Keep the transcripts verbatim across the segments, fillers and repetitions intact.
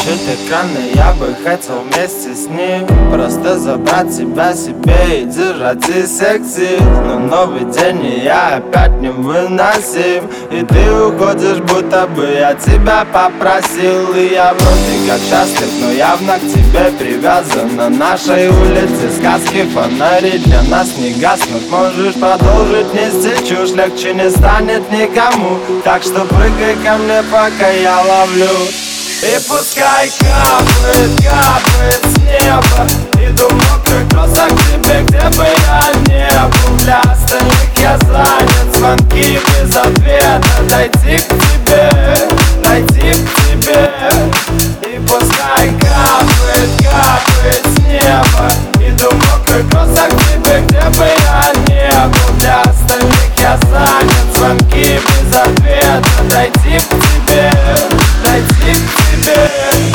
Выключить экраны, я бы хотел вместе с ним просто забрать тебя себе и держать и секси. Но новый день, и я опять невыносим, и ты уходишь, будто бы я тебя попросил. И я вроде как счастлив, но явно к тебе привязан. На нашей улице сказки, фонари для нас не гаснут. Можешь продолжить нести чушь, легче не станет никому. Так что прыгай ко мне, пока я ловлю. И пускай капает, капает с неба. Иду мокрый просто к тебе, где бы я не был. Для остальных я занят, звонки без ответа. Дойти к тебе, дойти к тебе. И пускай капает, капает с неба. Иду мокрый просто к тебе, где бы я не был. Для остальных я занят, звонки без ответа. Дойти к тебе, дойти к тебе.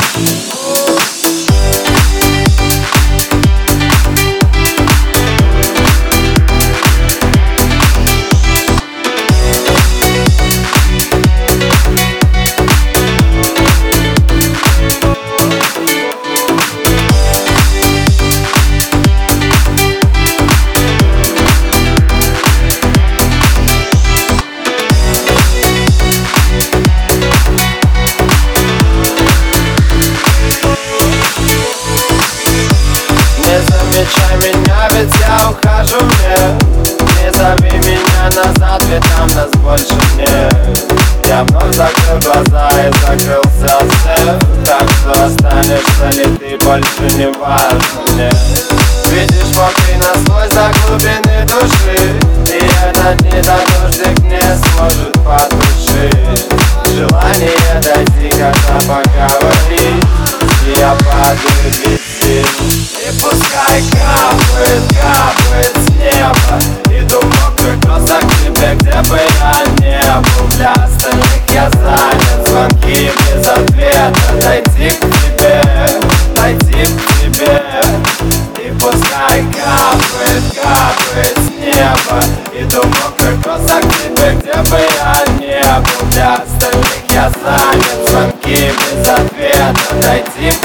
Замечай меня, ведь я ухожу, мне. Не зови меня назад, ведь там нас больше нет. Я вновь закрыл глаза и закрылся всех. Так что останешься ли ты, больше не важно мне. Видишь, мокрый наслой за глубины души, и этот недодождик не сможет потушить желание дойти, когда поговорить. И я падаю без сил. И пускай капает, капает с неба. Иду мокрый просто к тебе, где бы я не был. Для остальных я занят, звонки без ответа. Дойти к тебе, дойти к тебе. И пускай капает, капает с неба. Иду мокрый просто к тебе, где бы я не был. Для остальных я занят, звонки без ответа. Дойти к